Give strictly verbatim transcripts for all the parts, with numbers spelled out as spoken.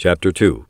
chapter two.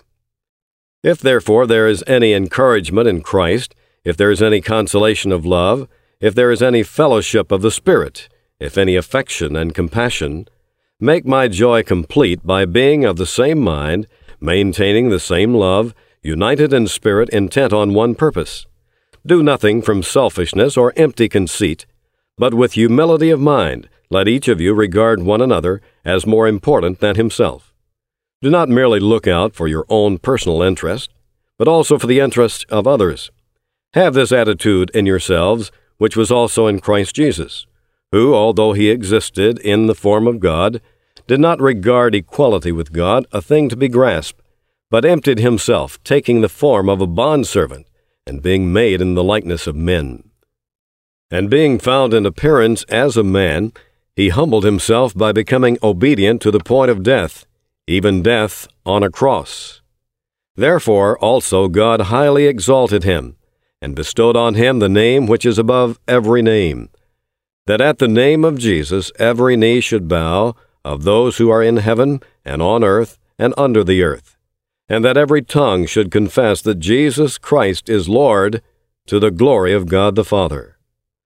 If therefore there is any encouragement in Christ, if there is any consolation of love, if there is any fellowship of the Spirit, if any affection and compassion, make my joy complete by being of the same mind, maintaining the same love, united in spirit, intent on one purpose. Do nothing from selfishness or empty conceit, but with humility of mind, let each of you regard one another as more important than himself. Do not merely look out for your own personal interest, but also for the interest of others. Have this attitude in yourselves, which was also in Christ Jesus, who, although he existed in the form of God, did not regard equality with God a thing to be grasped, but emptied himself, taking the form of a bondservant, and being made in the likeness of men. And being found in appearance as a man, he humbled himself by becoming obedient to the point of death, even death on a cross. Therefore also God highly exalted him, and bestowed on him the name which is above every name, that at the name of Jesus every knee should bow, of those who are in heaven, and on earth, and under the earth, and that every tongue should confess that Jesus Christ is Lord, to the glory of God the Father.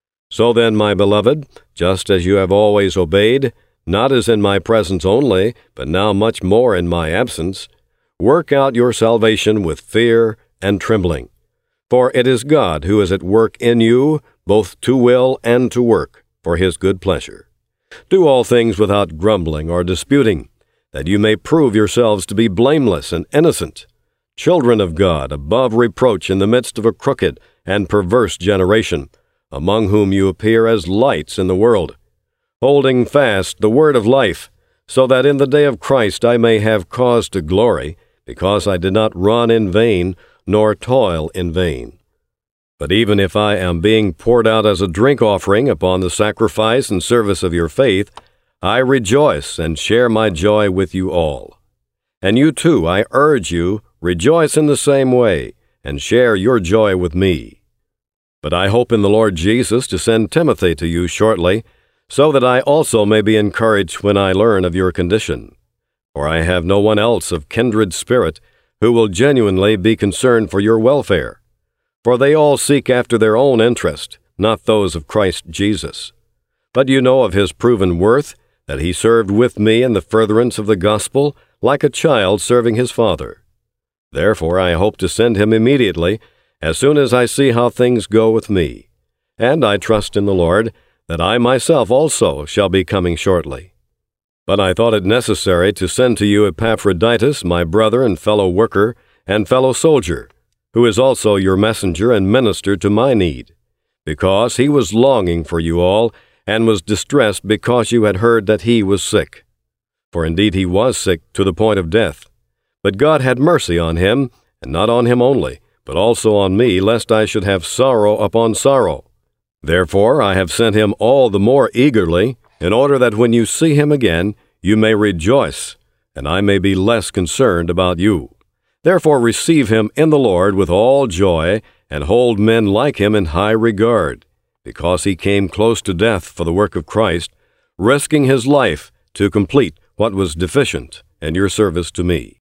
So then, my beloved, just as you have always obeyed, not as in my presence only, but now much more in my absence, work out your salvation with fear and trembling. For it is God who is at work in you, both to will and to work, for his good pleasure. Do all things without grumbling or disputing, that you may prove yourselves to be blameless and innocent, children of God, above reproach in the midst of a crooked and perverse generation, among whom you appear as lights in the world, holding fast the word of life, so that in the day of Christ I may have cause to glory, because I did not run in vain, nor toil in vain. But even if I am being poured out as a drink offering upon the sacrifice and service of your faith, I rejoice and share my joy with you all. And you too, I urge you, rejoice in the same way, and share your joy with me. But I hope in the Lord Jesus to send Timothy to you shortly, so that I also may be encouraged when I learn of your condition. For I have no one else of kindred spirit who will genuinely be concerned for your welfare. For they all seek after their own interest, not those of Christ Jesus. But you know of his proven worth, that he served with me in the furtherance of the gospel, like a child serving his father. Therefore I hope to send him immediately, as soon as I see how things go with me. And I trust in the Lord, that I myself also shall be coming shortly. But I thought it necessary to send to you Epaphroditus, my brother and fellow worker, and fellow soldier, who is also your messenger and minister to my need, because he was longing for you all, and was distressed because you had heard that he was sick. For indeed he was sick to the point of death. But God had mercy on him, and not on him only, but also on me, lest I should have sorrow upon sorrow. Therefore I have sent him all the more eagerly, in order that when you see him again, you may rejoice, and I may be less concerned about you. Therefore receive him in the Lord with all joy, and hold men like him in high regard, because he came close to death for the work of Christ, risking his life to complete what was deficient in your service to me.